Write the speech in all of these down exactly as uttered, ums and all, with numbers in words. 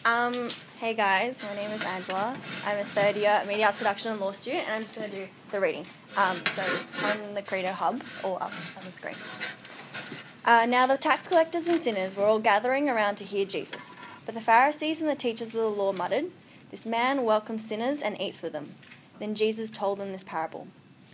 Um, hey guys, my name is Angela. I'm a third year media arts production and law student, and I'm just going to do the reading. Um, so it's on the Credo Hub or up on the screen. Uh, now the tax collectors and sinners were all gathering around to hear Jesus. But the Pharisees and the teachers of the law muttered, "This man welcomes sinners and eats with them." Then Jesus told them this parable.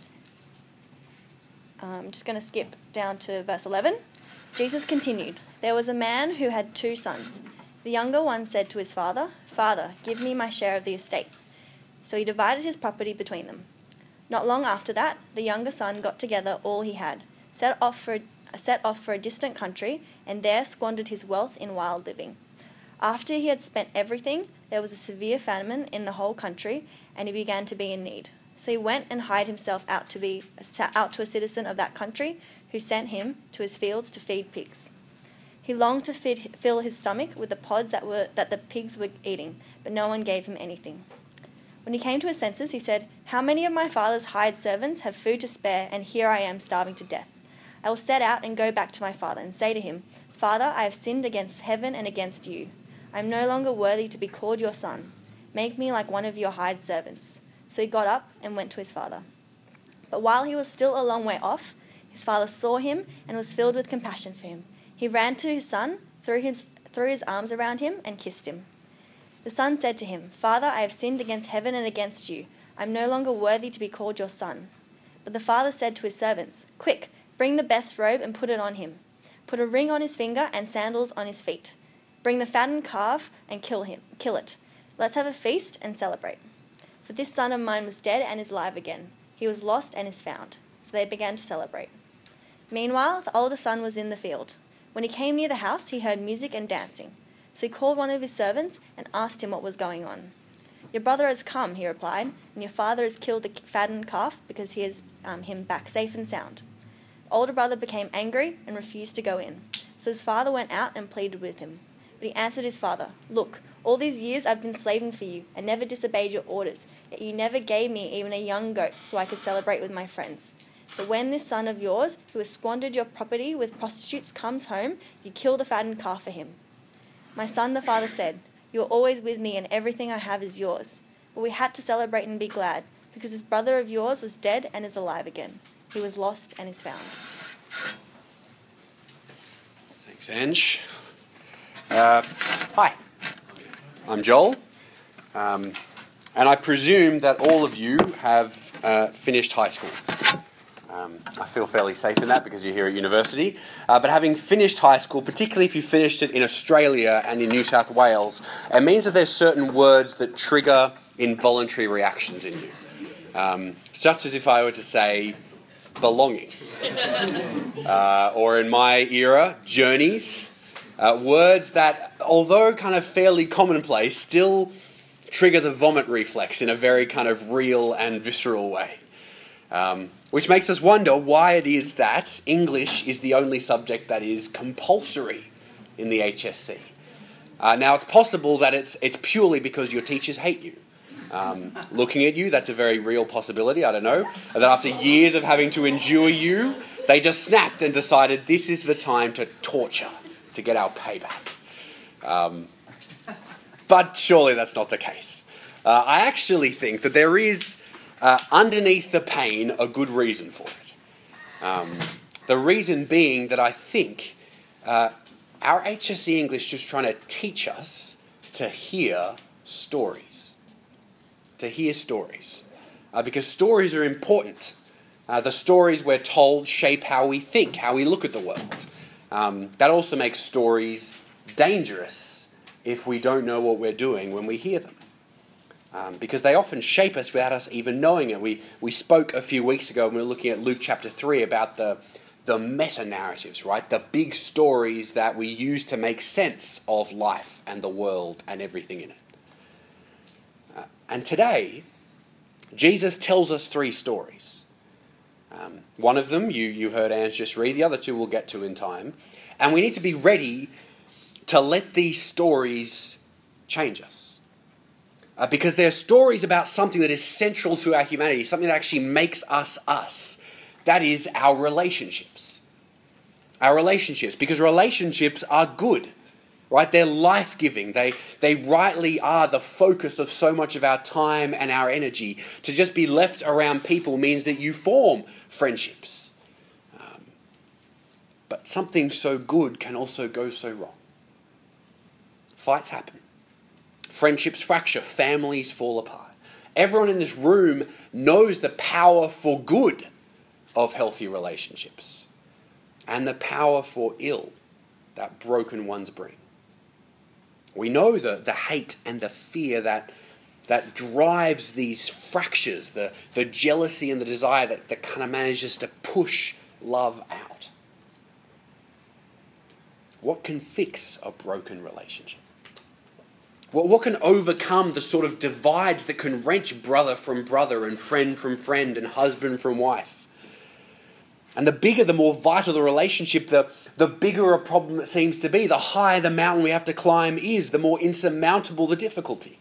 I'm just going to skip down to verse eleven. Jesus continued, "There was a man who had two sons. The younger one said to his father, 'Father, give me my share of the estate.' So he divided his property between them. Not long after that, the younger son got together all he had, set off for, set off for a distant country, and there squandered his wealth in wild living. After he had spent everything, there was a severe famine in the whole country, and he began to be in need. So he went and hired himself out to be out to a citizen of that country, who sent him to his fields to feed pigs. He longed to feed, fill his stomach with the pods that were that the pigs were eating, but no one gave him anything. When he came to his senses, he said, 'How many of my father's hired servants have food to spare, and here I am starving to death? I will set out and go back to my father and say to him, Father, I have sinned against heaven and against you. I am no longer worthy to be called your son. Make me like one of your hired servants.' So he got up and went to his father. But while he was still a long way off, his father saw him and was filled with compassion for him. He ran to his son, threw his, threw his arms around him, and kissed him. The son said to him, 'Father, I have sinned against heaven and against you. I am no longer worthy to be called your son.' But the father said to his servants, 'Quick, bring the best robe and put it on him. Put a ring on his finger and sandals on his feet. Bring the fattened calf and kill him. Kill it. Let's have a feast and celebrate. For this son of mine was dead and is alive again. He was lost and is found.' So they began to celebrate. Meanwhile, the older son was in the field. When he came near the house, he heard music and dancing. So he called one of his servants and asked him what was going on. 'Your brother has come,' he replied, 'and your father has killed the fattened calf because he has um, him back safe and sound.' The older brother became angry and refused to go in. So his father went out and pleaded with him. But he answered his father, 'Look, all these years I've been slaving for you and never disobeyed your orders, yet you never gave me even a young goat so I could celebrate with my friends. But when this son of yours, who has squandered your property with prostitutes, comes home, you kill the fattened calf for him.' 'My son,' the father said, 'you are always with me and everything I have is yours.' But we had to celebrate and be glad, because this brother of yours was dead and is alive again. He was lost and is found.'" Thanks, Ange. Uh, hi, I'm Joel, um, and I presume that all of you have uh, finished high school. Um, I feel fairly safe in that because you're here at university. Uh, but having finished high school, particularly if you finished it in Australia and in New South Wales, it means that there's certain words that trigger involuntary reactions in you. Um, such as if I were to say, belonging. Uh, or in my era, journeys. Uh, words that, although kind of fairly commonplace, still trigger the vomit reflex in a very kind of real and visceral way. Um, which makes us wonder why it is that English is the only subject that is compulsory in the H S C. Uh, now, it's possible that it's it's purely because your teachers hate you. Um, looking at you, that's a very real possibility, I don't know. That after years of having to endure you, they just snapped and decided this is the time to torture, to get our payback. Um, but surely that's not the case. Uh, I actually think that there is, uh, underneath the pain, a good reason for it. Um, the reason being that I think uh, our H S C English is just trying to teach us to hear stories. To hear stories. Uh, because stories are important. Uh, the stories we're told shape how we think, how we look at the world. Um, that also makes stories dangerous if we don't know what we're doing when we hear them. Um, because they often shape us without us even knowing it. We we spoke a few weeks ago when we were looking at Luke chapter three about the, the meta-narratives, right? The big stories that we use to make sense of life and the world and everything in it. Uh, and today, Jesus tells us three stories. Um, one of them, you, you heard Ange just read. The other two we'll get to in time. And we need to be ready to let these stories change us. Uh, because they're stories about something that is central to our humanity, something that actually makes us us. That is our relationships. Our relationships. Because relationships are good. right? They're life-giving. They, they rightly are the focus of so much of our time and our energy. To just be left around people means that you form friendships. Um, but something so good can also go so wrong. Fights happen. Friendships fracture. Families fall apart. Everyone in this room knows the power for good of healthy relationships and the power for ill that broken ones bring. We know the, the hate and the fear that, that drives these fractures, the, the jealousy and the desire that, that kind of manages to push love out. What can fix a broken relationship? What, what can overcome the sort of divides that can wrench brother from brother and friend from friend and husband from wife? And the bigger, the more vital the relationship, the, the bigger a problem it seems to be. The higher the mountain we have to climb is, the more insurmountable the difficulty.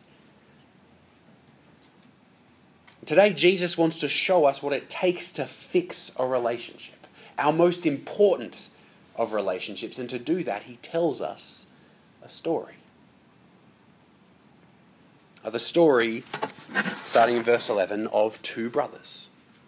Today, Jesus wants to show us what it takes to fix a relationship, our most important of relationships. And to do that, he tells us a story. The story, starting in verse eleven, of two brothers.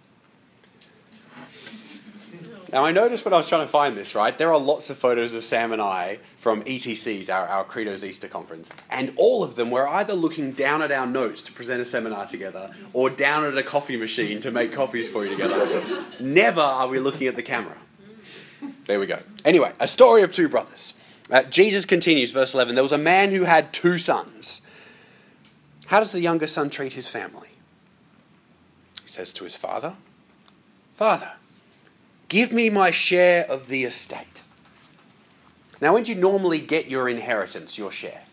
Now, I noticed when I was trying to find this, right, there are lots of photos of Sam and I from E T Cs, our, our Credo's Easter conference, and all of them were either looking down at our notes to present a seminar together or down at a coffee machine to make coffees for you together. Never are we looking at the camera. There we go. Anyway, a story of two brothers. Uh, Jesus continues, verse eleven, there was a man who had two sons. How does the younger son treat his family? He says to his father, "Father, give me my share of the estate." Now, when do you normally get your inheritance, your share?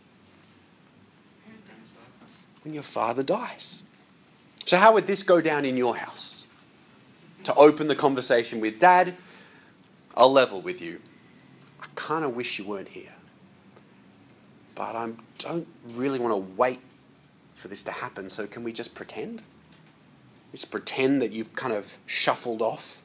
When your father dies. So how would this go down in your house? To open the conversation with, "Dad, I'll level with you. I kind of wish you weren't here. But I don't really want to wait for this to happen, so can we just pretend? Just pretend that you've kind of shuffled off."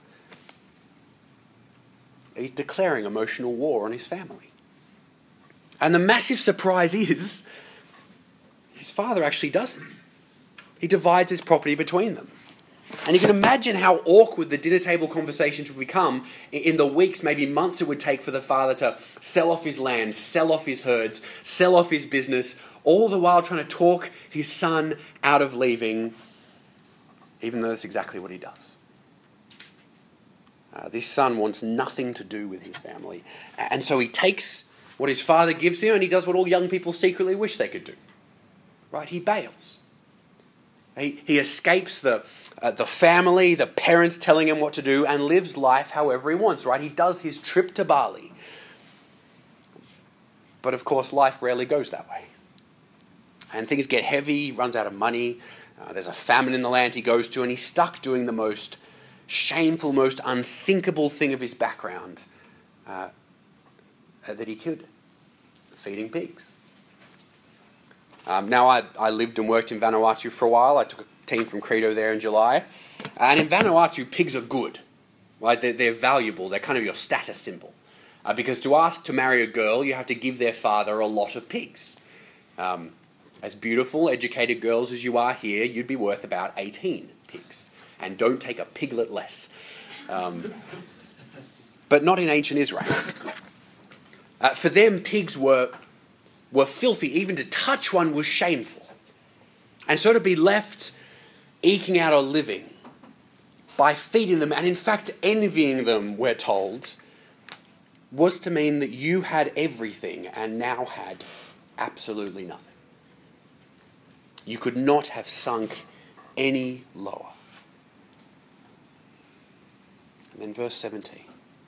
He's declaring emotional war on his family. And the massive surprise is, his father actually doesn't. He divides his property between them. And you can imagine how awkward the dinner table conversations would become in the weeks, maybe months it would take for the father to sell off his land, sell off his herds, sell off his business, all the while trying to talk his son out of leaving, even though that's exactly what he does. Uh, this son wants nothing to do with his family. And so he takes what his father gives him and he does what all young people secretly wish they could do. Right? He bails. He, he escapes the, uh, the family, the parents telling him what to do, and lives life however he wants. Right? He does his trip to Bali. But of course, life rarely goes that way. And things get heavy, he runs out of money. Uh, there's a famine in the land he goes to, and he's stuck doing the most shameful, most unthinkable thing of his background uh, that he could, feeding pigs. Um, now, I, I lived and worked in Vanuatu for a while. I took a team from Credo there in July. And in Vanuatu, pigs are good. Right? They're, they're valuable. They're kind of your status symbol. Uh, because to ask to marry a girl, you have to give their father a lot of pigs. Um, as beautiful, educated girls as you are here, you'd be worth about eighteen pigs. And don't take a piglet less. Um, but not in ancient Israel. Uh, for them, pigs were, were filthy. Even to touch one was shameful. And so to be left eking out a living by feeding them, and in fact envying them, we're told, was to mean that you had everything and now had absolutely nothing. You could not have sunk any lower. And then verse seventeen.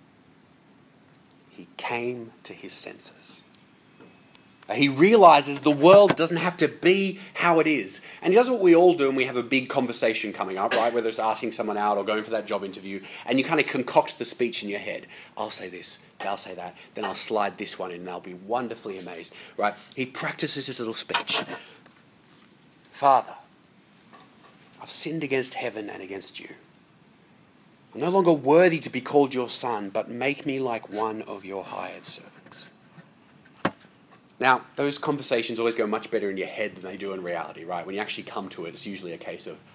He came to his senses. He realizes the world doesn't have to be how it is. And he does what we all do when we have a big conversation coming up, right? Whether it's asking someone out or going for that job interview. And you kind of concoct the speech in your head. I'll say this, they'll say that, then I'll slide this one in and they'll be wonderfully amazed, right? He practices his little speech. Father, I've sinned against heaven and against you. I'm no longer worthy to be called your son, but make me like one of your hired servants. Now, those conversations always go much better in your head than they do in reality, right? When you actually come to it, it's usually a case of...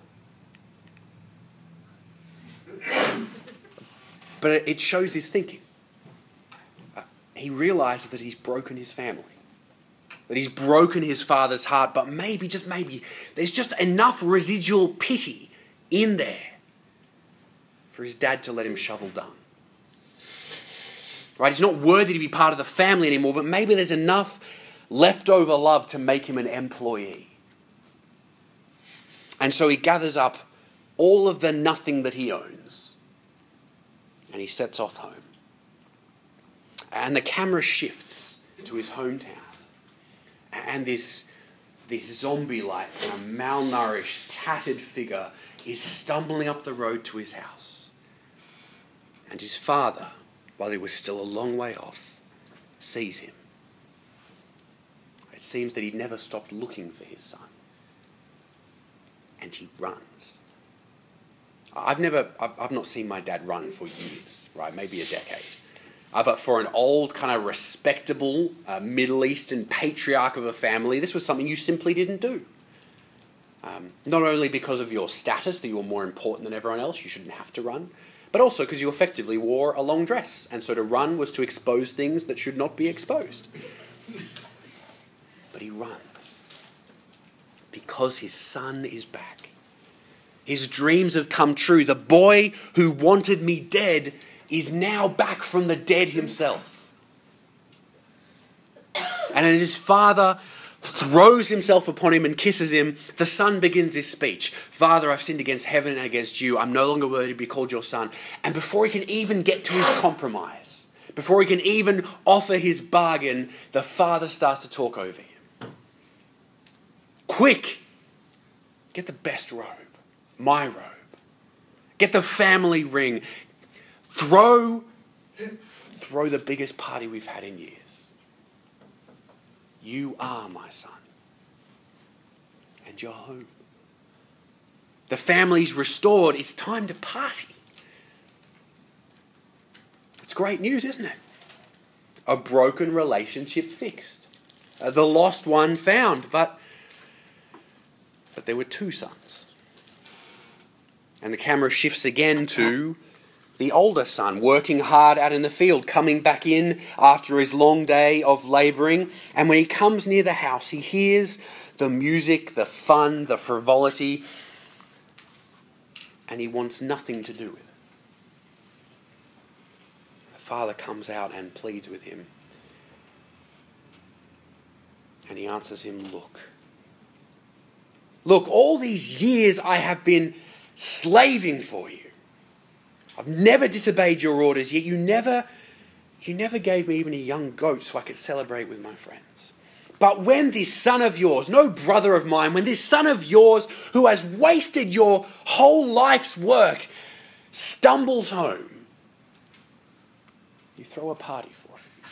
But it shows his thinking. Uh, he realizes that he's broken his family. That he's broken his father's heart, but maybe, just maybe, there's just enough residual pity in there for his dad to let him shovel dung. Right? He's not worthy to be part of the family anymore, but maybe there's enough leftover love to make him an employee. And so he gathers up all of the nothing that he owns and he sets off home. And the camera shifts to his hometown. And this, this zombie-like, kind of malnourished, tattered figure is stumbling up the road to his house. And his father, while he was still a long way off, sees him. It seems that he never stopped looking for his son. And he runs. I've never, I've, I've not seen my dad run for years, right? Maybe a decade. Uh, but for an old, kind of respectable uh, Middle Eastern patriarch of a family, this was something you simply didn't do. Um, not only because of your status, that you were more important than everyone else, you shouldn't have to run, but also because you effectively wore a long dress, and so to run was to expose things that should not be exposed. But he runs because his son is back. His dreams have come true. The boy who wanted me dead is now back from the dead himself. And as his father throws himself upon him and kisses him, the son begins his speech. Father, I've sinned against heaven and against you. I'm no longer worthy to be called your son. And before he can even get to his compromise, before he can even offer his bargain, the father starts to talk over him. Quick, get the best robe, my robe. Get the family ring. Throw, throw the biggest party we've had in years. You are my son. And you're home. The family's restored. It's time to party. It's great news, isn't it? A broken relationship fixed. Uh, the lost one found. But, but there were two sons. And the camera shifts again to the older son, working hard out in the field, coming back in after his long day of labouring. And when he comes near the house, he hears the music, the fun, the frivolity, and he wants nothing to do with it. The father comes out and pleads with him. And he answers him, look. Look, all these years I have been slaving for you. I've never disobeyed your orders, yet you never, you never gave me even a young goat so I could celebrate with my friends. But when this son of yours, no brother of mine, when this son of yours who has wasted your whole life's work stumbles home, you throw a party for him.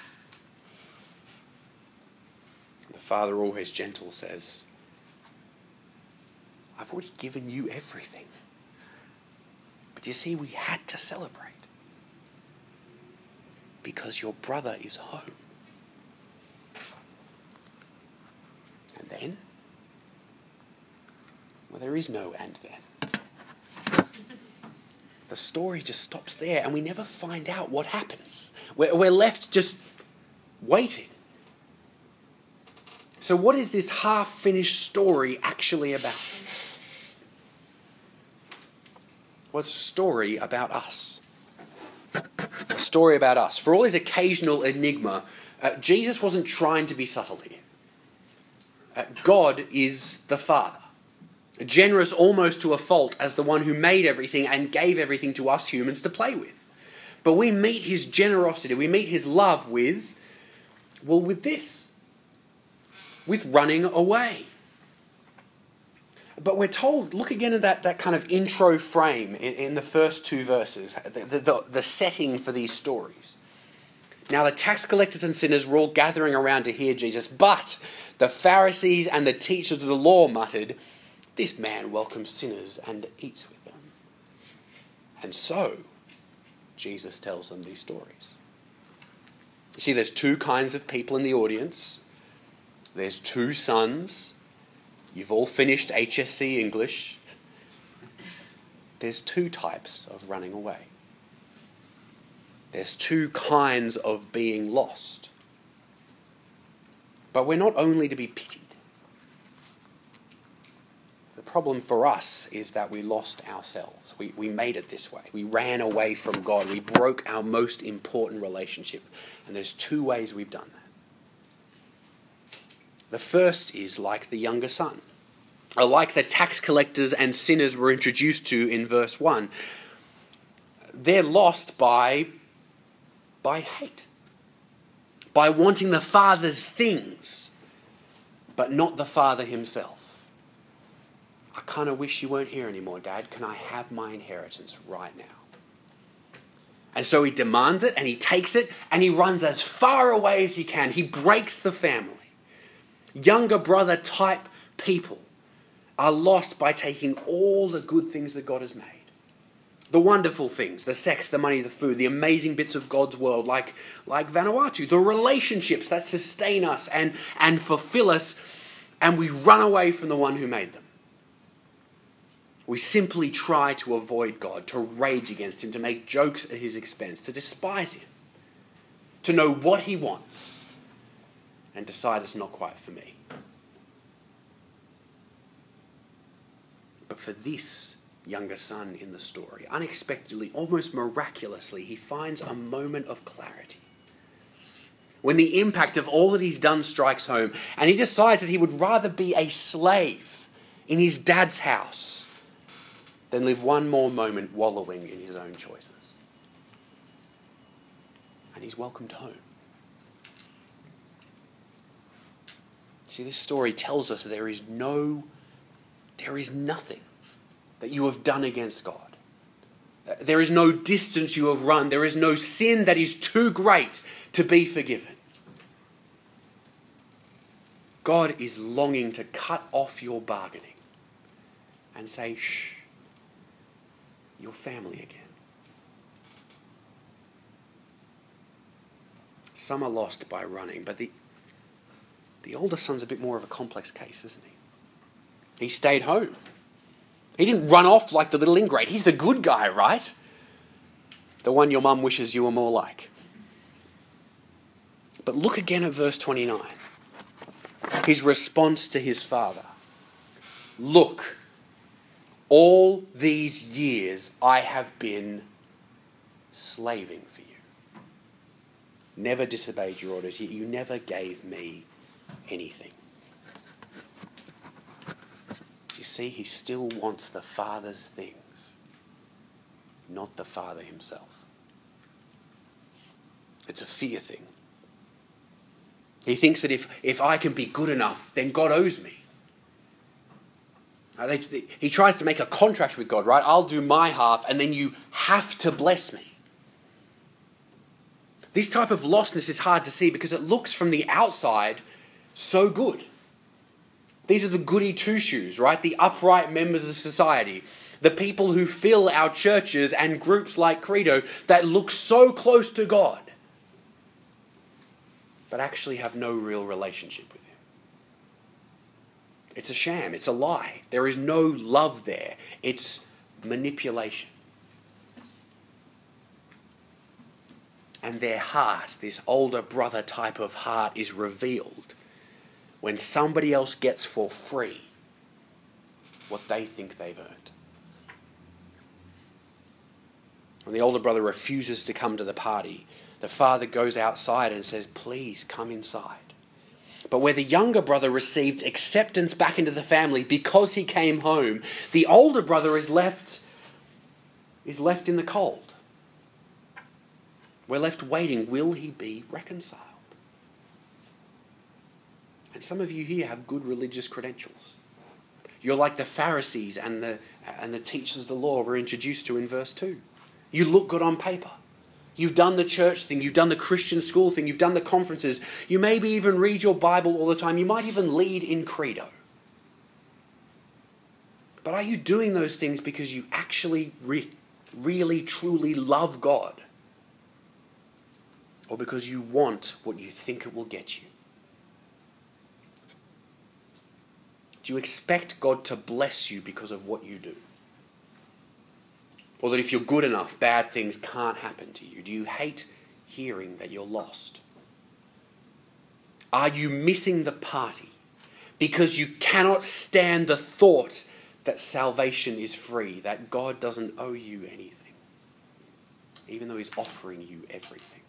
The father, always gentle, says, I've already given you everything. But you see, we had to celebrate because your brother is home. And then, well, there is no and then. The story just stops there and we never find out what happens. We're, we're left just waiting. So what is this half-finished story actually about? Well, it's a story about us. A story about us. For all his occasional enigma, uh, Jesus wasn't trying to be subtle here. Uh, God is the Father. Generous almost to a fault as the one who made everything and gave everything to us humans to play with. But we meet his generosity, we meet his love with, well, with this. With running away. But we're told, look again at that, that kind of intro frame in, in the first two verses, the, the, the setting for these stories. Now the tax collectors and sinners were all gathering around to hear Jesus, but the Pharisees and the teachers of the law muttered, this man welcomes sinners and eats with them. And so, Jesus tells them these stories. You see, there's two kinds of people in the audience. There's two sons. You've all finished H S C English. There's two types of running away. There's two kinds of being lost. But we're not only to be pitied. The problem for us is that we lost ourselves. We, we made it this way. We ran away from God. We broke our most important relationship. And there's two ways we've done that. The first is like the younger son. Or like the tax collectors and sinners were introduced to in verse one. They're lost by, by hate. By wanting the Father's things, but not the Father himself. I kind of wish you weren't here anymore, Dad. Can I have my inheritance right now? And so he demands it, and he takes it, and he runs as far away as he can. He breaks the family. Younger brother type people are lost by taking all the good things that God has made. The wonderful things, the sex, the money, the food, the amazing bits of God's world, like, like Vanuatu, the relationships that sustain us and, and fulfill us, and we run away from the one who made them. We simply try to avoid God, to rage against him, to make jokes at his expense, to despise him, to know what he wants, and decide it's not quite for me. But for this younger son in the story, unexpectedly, almost miraculously, he finds a moment of clarity. When the impact of all that he's done strikes home, and he decides that he would rather be a slave in his dad's house than live one more moment wallowing in his own choices. And he's welcomed home. See, this story tells us that there is no, there is nothing that you have done against God. There is no distance you have run. There is no sin that is too great to be forgiven. God is longing to cut off your bargaining and say, shh, you're family again. Some are lost by running, but the, the older son's a bit more of a complex case, isn't he? He stayed home. He didn't run off like the little ingrate. He's the good guy, right? The one your mum wishes you were more like. But look again at verse twenty-nine. His response to his father. Look, all these years I have been slaving for you. Never disobeyed your orders, yet you never gave me anything. You see, he still wants the Father's things, not the Father himself. It's a fear thing. He thinks that if, if I can be good enough, then God owes me. Uh, they, they, he tries to make a contract with God, right? I'll do my half, and then you have to bless me. This type of lostness is hard to see because it looks from the outside so good. These are the goody two-shoes, right? The upright members of society. The people who fill our churches and groups like Credo that look so close to God, but actually have no real relationship with him. It's a sham. It's a lie. There is no love there. It's manipulation. And their heart, this older brother type of heart, is revealed when somebody else gets for free what they think they've earned. When the older brother refuses to come to the party, the father goes outside and says, please come inside. But where the younger brother received acceptance back into the family because he came home, the older brother is left, is left in the cold. We're left waiting. Will he be reconciled? And some of you here have good religious credentials. You're like the Pharisees and the, and the teachers of the law we're introduced to in verse two. You look good on paper. You've done the church thing. You've done the Christian school thing. You've done the conferences. You maybe even read your Bible all the time. You might even lead in Credo. But are you doing those things because you actually re- really, truly love God? or because you want what you think it will get you? Do you expect God to bless you because of what you do? Or that if you're good enough, bad things can't happen to you? Do you hate hearing that you're lost? Are you missing the party because you cannot stand the thought that salvation is free, that God doesn't owe you anything, even though he's offering you everything?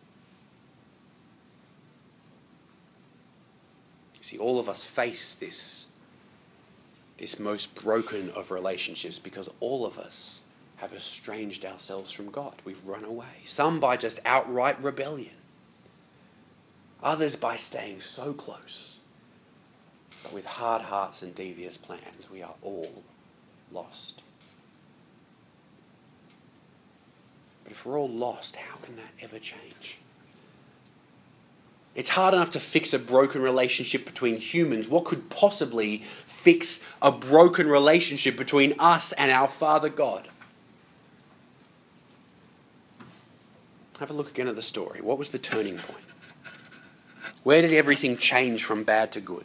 You see, all of us face this, this most broken of relationships because all of us have estranged ourselves from God. We've run away. Some by just outright rebellion. Others by staying so close. But with hard hearts and devious plans, we are all lost. But if we're all lost, how can that ever change? It's hard enough to fix a broken relationship between humans. What could possibly fix a broken relationship between us and our Father God? Have a look again at the story. What was the turning point? Where did everything change from bad to good?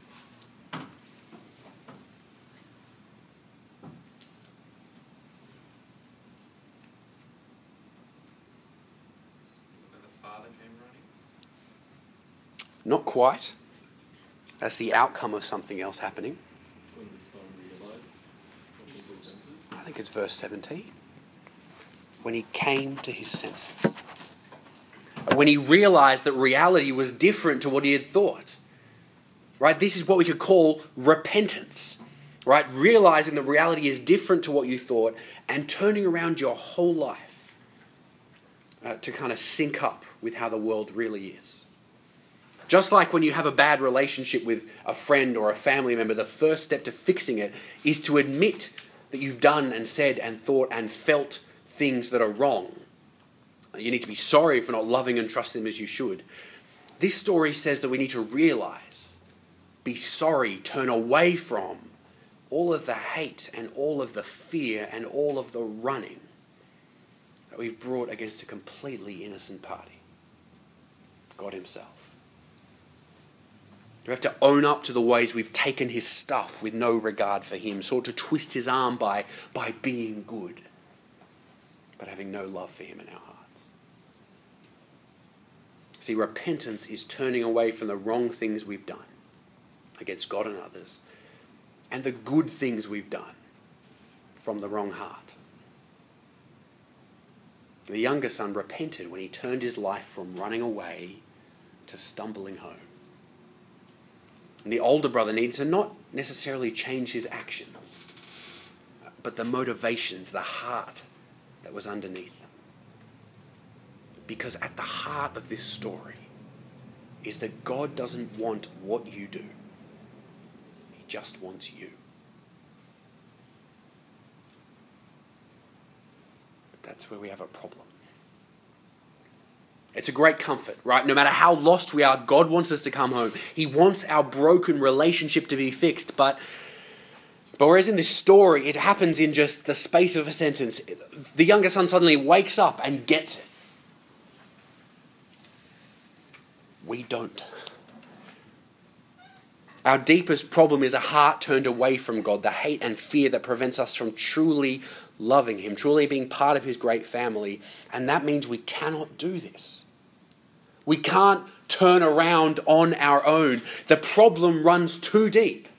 When the father came running? Not quite. That's the outcome of something else happening. When the son realized, what was his senses? I think it's verse seventeen. When he came to his senses. When he realized that reality was different to what he had thought. Right? This is what we could call repentance. Right? Realizing that reality is different to what you thought and turning around your whole life uh, to kind of sync up with how the world really is. Just like when you have a bad relationship with a friend or a family member, the first step to fixing it is to admit that you've done and said and thought and felt things that are wrong. You need to be sorry for not loving and trusting them as you should. This story says that we need to realize, be sorry, turn away from all of the hate and all of the fear and all of the running that we've brought against a completely innocent party, God himself. We have to own up to the ways we've taken his stuff with no regard for him, sought to twist his arm by, by being good, but having no love for him in our hearts. See, repentance is turning away from the wrong things we've done against God and others, and the good things we've done from the wrong heart. The younger son repented when he turned his life from running away to stumbling home. And the older brother needed to not necessarily change his actions, but the motivations, the heart that was underneath them. Because at the heart of this story is that God doesn't want what you do. He just wants you. But that's where we have a problem. It's a great comfort, right? No matter how lost we are, God wants us to come home. He wants our broken relationship to be fixed. But, but whereas in this story, it happens in just the space of a sentence. The younger son suddenly wakes up and gets it. We don't. Our deepest problem is a heart turned away from God, the hate and fear that prevents us from truly loving him, truly being part of his great family. And that means we cannot do this. We can't turn around on our own. The problem runs too deep.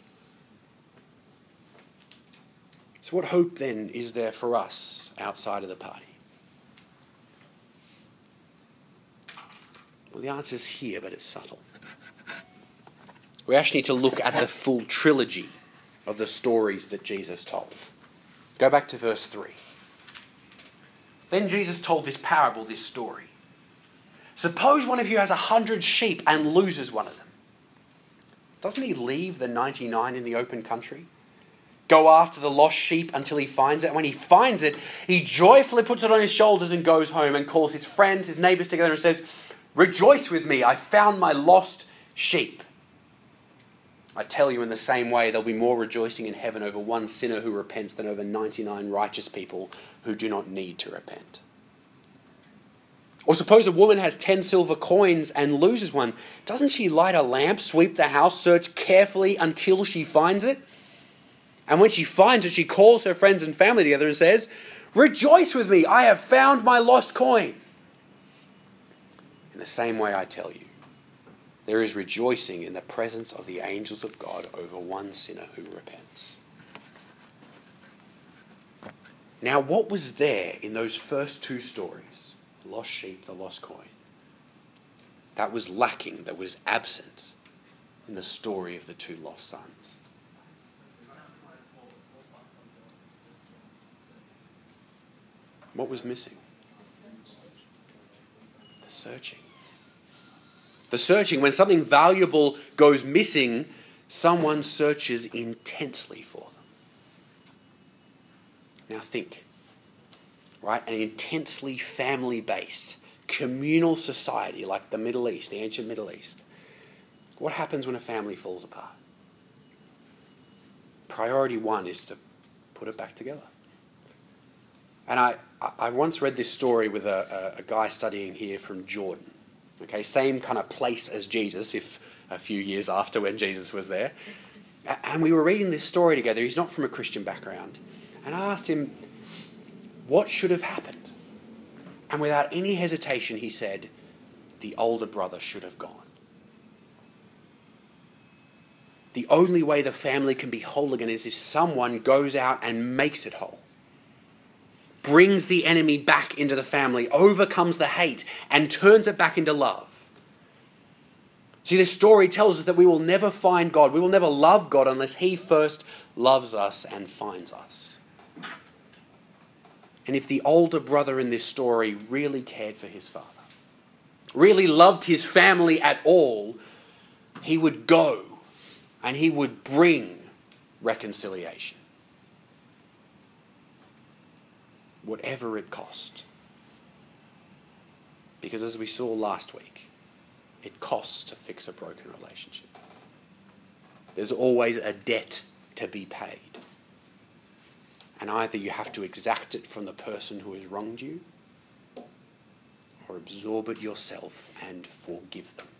So what hope then is there for us outside of the party? Well, the answer's here, but it's subtle. We actually need to look at the full trilogy of the stories that Jesus told. Go back to verse three. Then Jesus told this parable, this story. Suppose one of you has a hundred sheep and loses one of them. Doesn't he leave the ninety-nine in the open country? Go after the lost sheep until he finds it. And when he finds it, he joyfully puts it on his shoulders and goes home and calls his friends, his neighbors together and says, "Rejoice with me, I found my lost sheep." I tell you, in the same way, there'll be more rejoicing in heaven over one sinner who repents than over ninety-nine righteous people who do not need to repent. Or suppose a woman has ten silver coins and loses one. Doesn't she light a lamp, sweep the house, search carefully until she finds it? And when she finds it, she calls her friends and family together and says, "Rejoice with me, I have found my lost coin." In the same way I tell you, there is rejoicing in the presence of the angels of God over one sinner who repents. Now, what was there in those first two stories, the lost sheep, the lost coin, that was lacking, that was absent in the story of the two lost sons? What was missing? The searching. The searching. When something valuable goes missing, someone searches intensely for them. Now think, right? An intensely family-based, communal society like the Middle East, the ancient Middle East. What happens when a family falls apart? Priority one is to put it back together. And I, I once read this story with a, a, a guy studying here from Jordan. Okay, same kind of place as Jesus, if a few years after when Jesus was there. And we were reading this story together. He's not from a Christian background. And I asked him, what should have happened? And without any hesitation, he said, the older brother should have gone. The only way the family can be whole again is if someone goes out and makes it whole. Brings the enemy back into the family, overcomes the hate, and turns it back into love. See, this story tells us that we will never find God, we will never love God unless He first loves us and finds us. And if the older brother in this story really cared for his father, really loved his family at all, he would go and he would bring reconciliation. Whatever it cost. Because as we saw last week, it costs to fix a broken relationship. There's always a debt to be paid. And either you have to exact it from the person who has wronged you, or absorb it yourself and forgive them.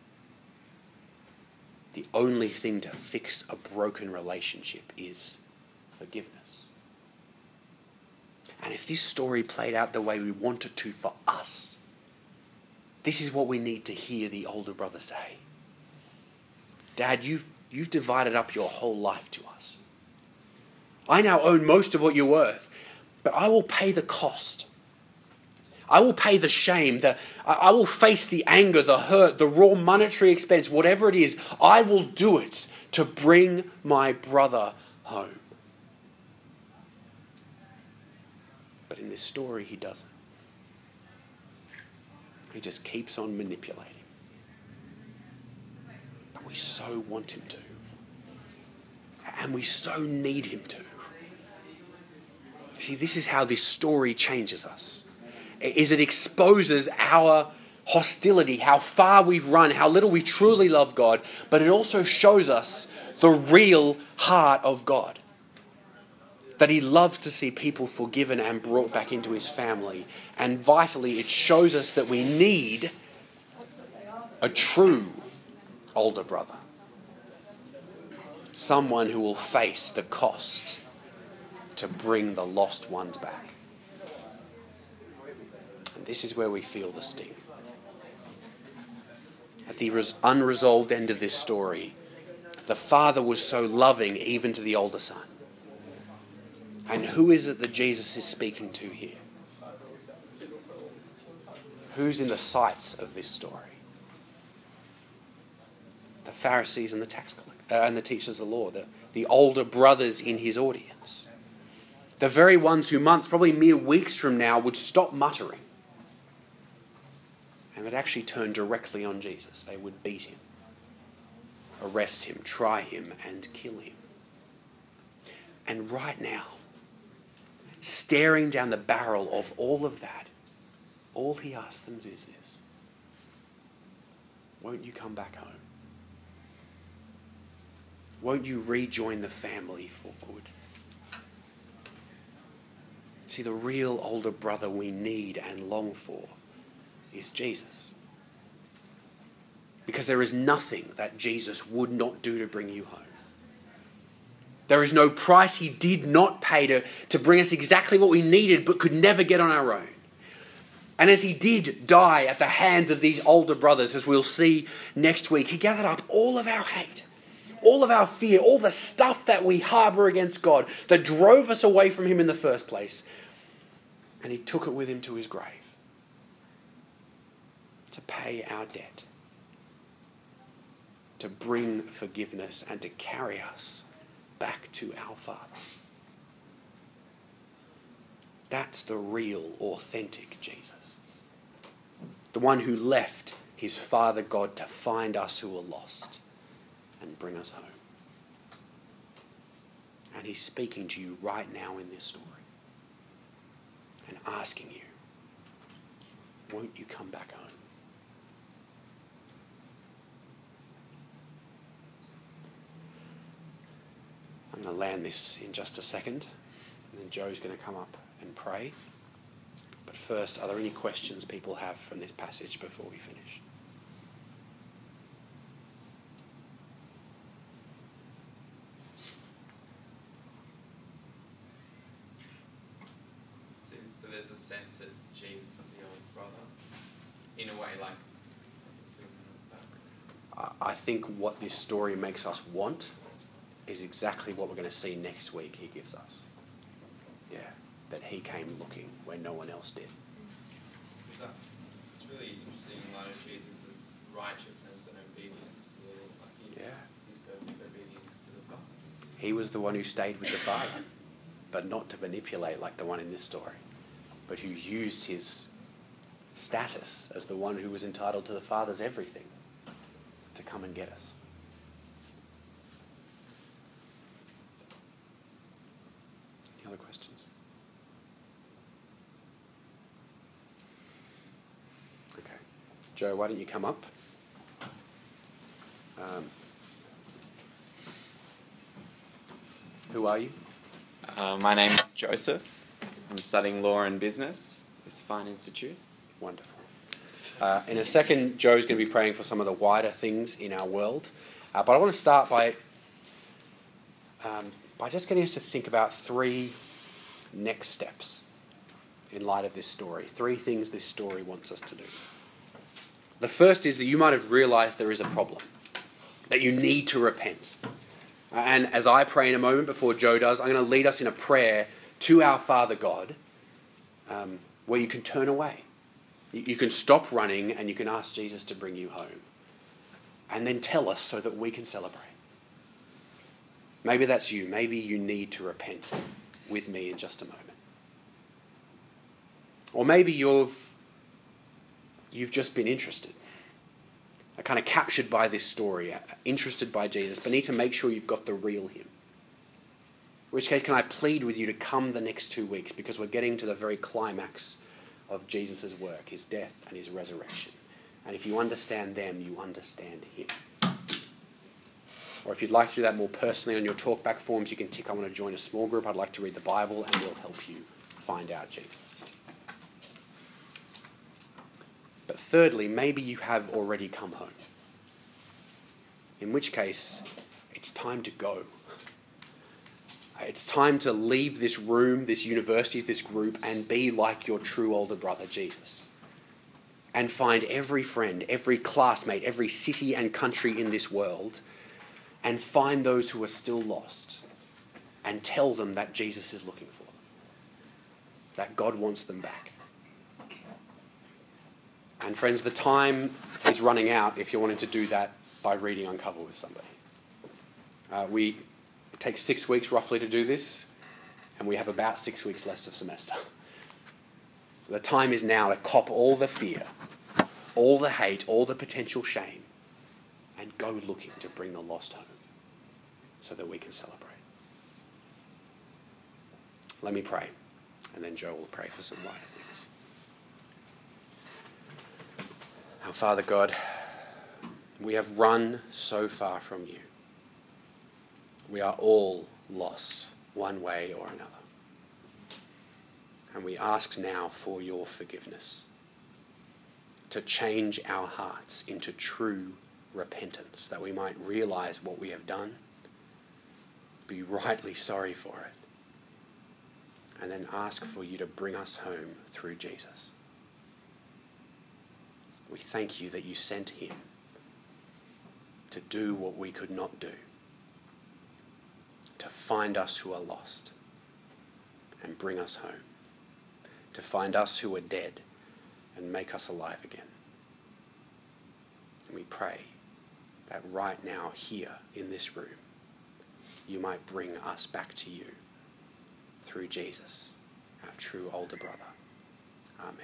The only thing to fix a broken relationship is forgiveness. And if this story played out the way we want it to for us, this is what we need to hear the older brother say. Dad, you've, you've divided up your whole life to us. I now own most of what you're worth, but I will pay the cost. I will pay the shame. The, I will face the anger, the hurt, the raw monetary expense, whatever it is. I will do it to bring my brother home. But in this story, he doesn't. He just keeps on manipulating. But we so want him to. And we so need him to. See, this is how this story changes us. Is it exposes our hostility, how far we've run, how little we truly love God, but it also shows us the real heart of God. That He loves to see people forgiven and brought back into His family. And vitally, it shows us that we need a true older brother. Someone who will face the cost to bring the lost ones back. And this is where we feel the sting. At the res- unresolved end of this story, the father was so loving even to the older son. And who is it that Jesus is speaking to here? Who's in the sights of this story? The Pharisees and the tax collectors, uh, and the teachers of the law, the, the older brothers in his audience. The very ones who months, probably mere weeks from now, would stop muttering and would actually turn directly on Jesus. They would beat him, arrest him, try him, and kill him. And right now, staring down the barrel of all of that, all he asks them is this: won't you come back home? Won't you rejoin the family for good? See, the real older brother we need and long for is Jesus. Because there is nothing that Jesus would not do to bring you home. There is no price he did not pay to, to bring us exactly what we needed but could never get on our own. And as he did die at the hands of these older brothers, as we'll see next week, he gathered up all of our hate, all of our fear, all the stuff that we harbor against God that drove us away from him in the first place. And he took it with him to his grave to pay our debt, to bring forgiveness and to carry us back to our Father. That's the real, authentic Jesus. The one who left his Father God to find us who are lost and bring us home. And he's speaking to you right now in this story and asking you, won't you come back home? I'm going to land this in just a second, and then Joe's going to come up and pray. But first, are there any questions people have from this passage before we finish? So, so there's a sense that Jesus is the older brother, in a way, like. I think what this story makes us want is exactly what we're going to see next week he gives us. Yeah, that he came looking where no one else did. That's, it's really interesting in light of Jesus' righteousness and obedience to the, like his, Yeah. his perfect obedience to the Father. He was the one who stayed with the Father, but not to manipulate like the one in this story, but who used his status as the one who was entitled to the Father's everything to come and get us. Any other questions? Okay. Joe, why don't you come up? Um, who are you? Uh, my name's Joseph. I'm studying law and business at this fine institute. Wonderful. Uh, in a second, Joe's going to be praying for some of the wider things in our world. Uh, but I want to start by, um, by just getting us to think about three next steps in light of this story. Three things this story wants us to do. The first is that you might have realized there is a problem, that you need to repent. Uh, and as I pray in a moment before Joe does, I'm going to lead us in a prayer to our Father God, um, where you can turn away. You can stop running and you can ask Jesus to bring you home. And then tell us so that we can celebrate. Maybe that's you. Maybe you need to repent with me in just a moment. Or maybe you've, you've just been interested. Kind of captured by this story, interested by Jesus, but need to make sure you've got the real him. In which case, can I plead with you to come the next two weeks because we're getting to the very climax of Jesus' work, his death and his resurrection. And if you understand them, you understand him. Or if you'd like to do that more personally on your talkback forms, you can tick, I want to join a small group, I'd like to read the Bible, and we'll help you find out Jesus. But thirdly, maybe you have already come home. In which case, it's time to go. It's time to leave this room, this university, this group, and be like your true older brother, Jesus. And find every friend, every classmate, every city and country in this world, and find those who are still lost, and tell them that Jesus is looking for them, that God wants them back. And friends, the time is running out if you're wanting to do that by reading Uncover with somebody. Uh, we... It takes six weeks roughly to do this, and we have about six weeks left of semester. The time is now to cop all the fear, all the hate, all the potential shame, and go looking to bring the lost home so that we can celebrate. Let me pray, and then Joe will pray for some wider things. Our Father God, we have run so far from you. We are all lost one way or another. And we ask now for your forgiveness. to change our hearts into true repentance, that we might realize what we have done, be rightly sorry for it, and then ask for you to bring us home through Jesus. We thank you that you sent him to do what we could not do, to find us who are lost and bring us home, to find us who are dead and make us alive again. And we pray that right now, here in this room, you might bring us back to you through Jesus, our true older brother. Amen.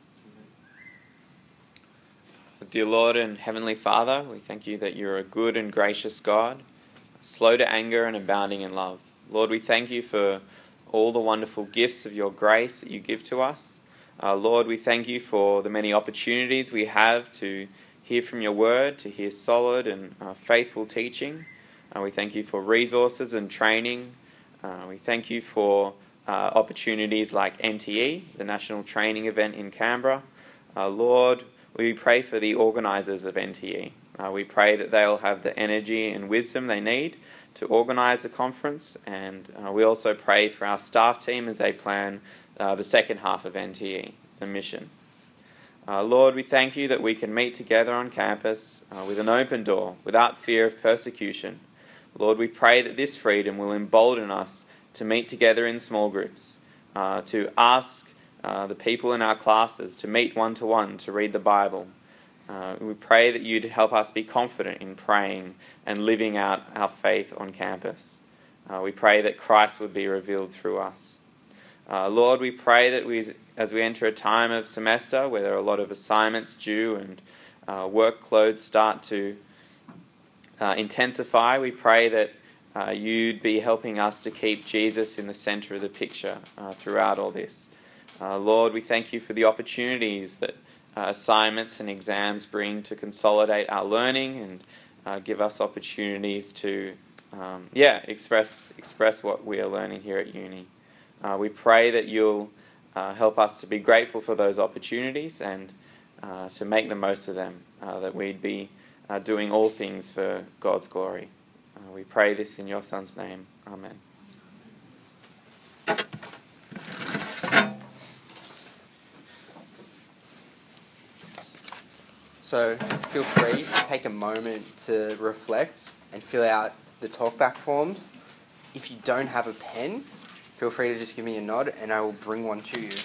Dear Lord and Heavenly Father, we thank you that you're a good and gracious God, slow to anger and abounding in love. Lord, we thank you for all the wonderful gifts of your grace that you give to us. Uh, Lord, we thank you for the many opportunities we have to hear from your word, to hear solid and uh, faithful teaching. Uh, we thank you for resources and training. Uh, we thank you for uh, opportunities like N T E, the National Training Event in Canberra. Uh, Lord, we pray for the organisers of N T E. Uh, we pray that they'll have the energy and wisdom they need to organise the conference, and uh, we also pray for our staff team as they plan uh, the second half of N T E, the mission. Uh, Lord, we thank you that we can meet together on campus uh, with an open door, without fear of persecution. Lord, we pray that this freedom will embolden us to meet together in small groups, uh, to ask uh, the people in our classes to meet one-to-one to read the Bible. Uh, we pray that you'd help us be confident in praying and living out our faith on campus. Uh, we pray that Christ would be revealed through us. Uh, Lord, we pray that we, as we enter a time of semester where there are a lot of assignments due and uh, workloads start to uh, intensify, we pray that uh, you'd be helping us to keep Jesus in the centre of the picture uh, throughout all this. Uh, Lord, we thank you for the opportunities that uh, assignments and exams bring to consolidate our learning and uh, give us opportunities to, um, yeah, express express what we are learning here at uni. Uh, we pray that you'll uh, help us to be grateful for those opportunities and uh, to make the most of them, uh, that we'd be uh, doing all things for God's glory. Uh, we pray this in your Son's name. Amen. So feel free to take a moment to reflect and fill out the talkback forms. If you don't have a pen, feel free to just give me a nod and I will bring one to you.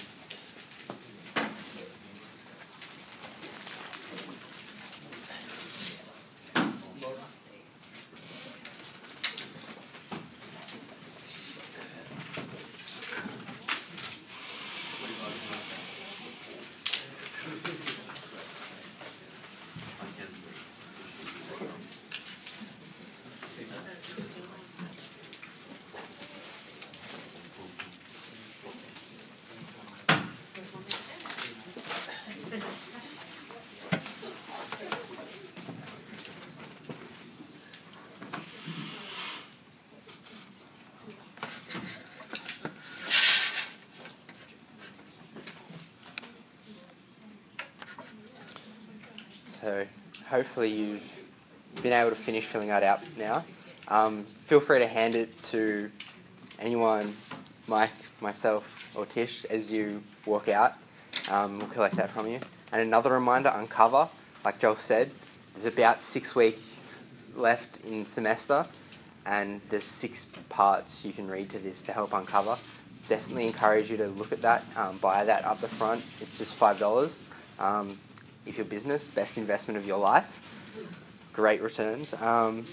So hopefully you've been able to finish filling that out now. Um, feel free to hand it to anyone, Mike, myself or Tish, as you walk out. Um, we'll collect that from you. And another reminder, Uncover, like Joel said, there's about six weeks left in semester and there's six parts you can read to this to help uncover. Definitely encourage you to look at that, um, buy that up the front. It's just five dollars. Um, if your business, best investment of your life. Great returns. Um,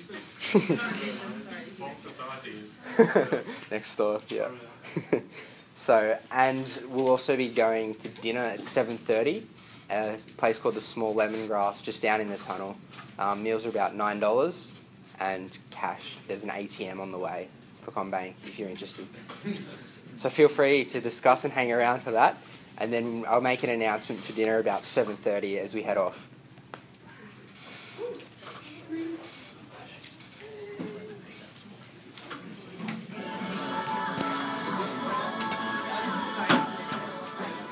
Next door, yeah. So, and we'll also be going to dinner at seven thirty at a place called the Small Lemongrass, just down in the tunnel. Um, meals are about nine dollars, and cash. There's an A T M on the way for CommBank if you're interested. So feel free to discuss and hang around for that. And then I'll make an announcement for dinner about seven thirty as we head off.